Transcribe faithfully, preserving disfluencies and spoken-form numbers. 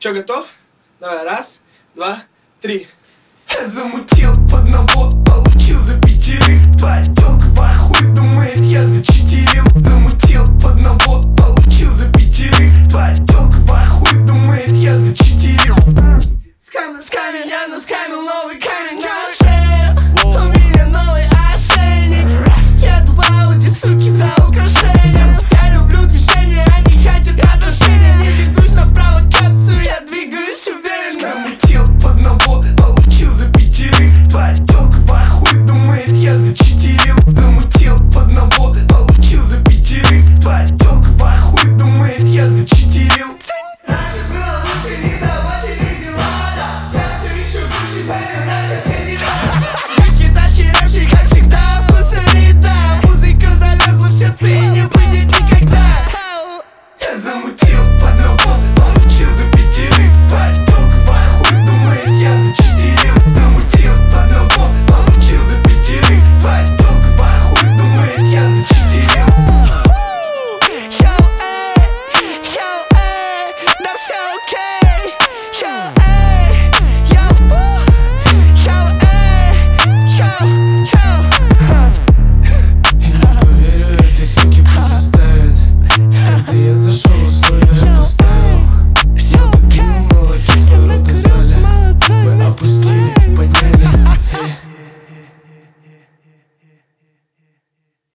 Че, готов? Давай, раз, два, три. Я замутил в одного, получил за пятерых. Твоя тёлка в ахуе, думает, я зачитерил. Замутил в одного, получил за пятерых. Твоя тёлка в ахуе, думает